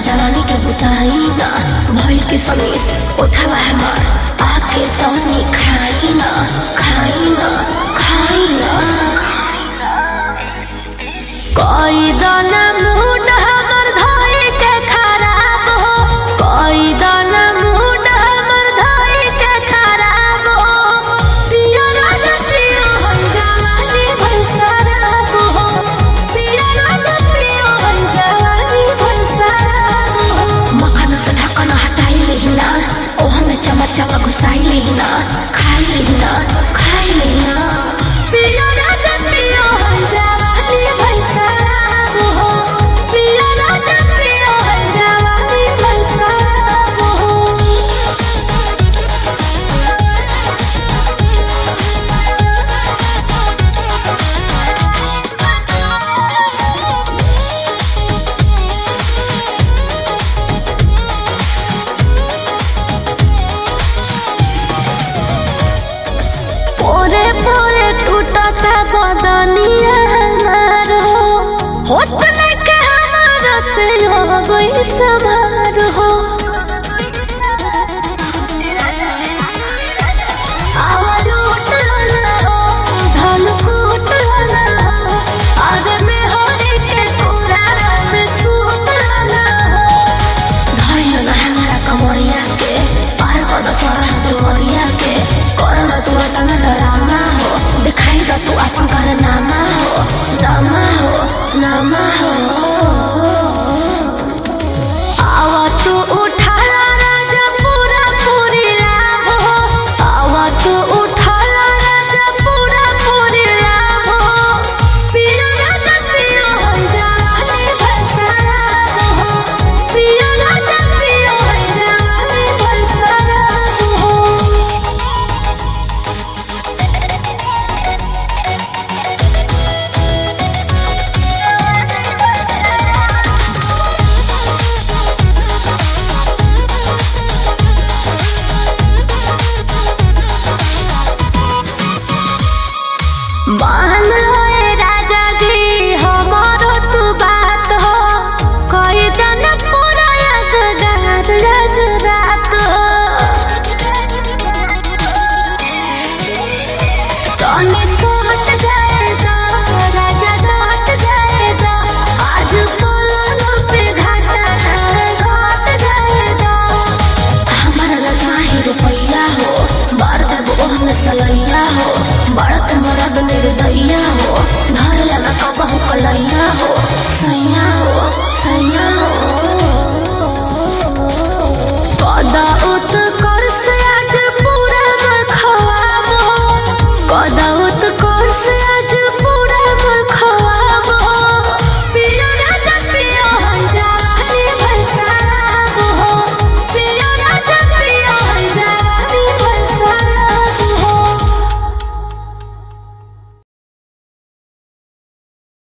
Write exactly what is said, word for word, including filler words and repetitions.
जवानी के बुताई ना भइल के समीस उठावा हमार आके तनी खाई ना खाई ना खाई ना कोई दाना मूड हमर धोई के खराब हो कोई दाना मूड हमर धोई के खराब हो पिया राजा पिया हम जवानी भइल शराब हो पिया राजा पिया हम जवानी भइल शराब हो मखन से ढक्कन हटाई लेहिना ओ हमें चमचा में घुसाई लेहिना खाई लेहिना खाई लेहिना पिया राजा पिया हम जवानी भइल शराब हो पिया राजा पिया हम जवानी भइल शराब हो पोरे पोरे टूटता बदनिया हमार हो होत के हमारा से हो गई समार हो आवाज उठला हो धन कूटला हो आगे में होरी के पूरा में सूतला हो धैर्य ना हमारा कमरिया के पार कर दो सारा दुनिया के करना तू अतना डराना हो दिखाई दो तू अपन कारनामा हो नामा हो नामा हो आवा तू उठाला राजा पूरा पूरी लाभ हो आवा तू उठाला राजा पूरा पूरी लाभ हो पिया राजा पिया हम जवानी भइल शराब हो पिया राजा पिया हम जवानी भइल शराब हो मान लो ए राजा जी हमारो तू बात हो कोई दिन पूरा यादगार राज रात हो तनी सो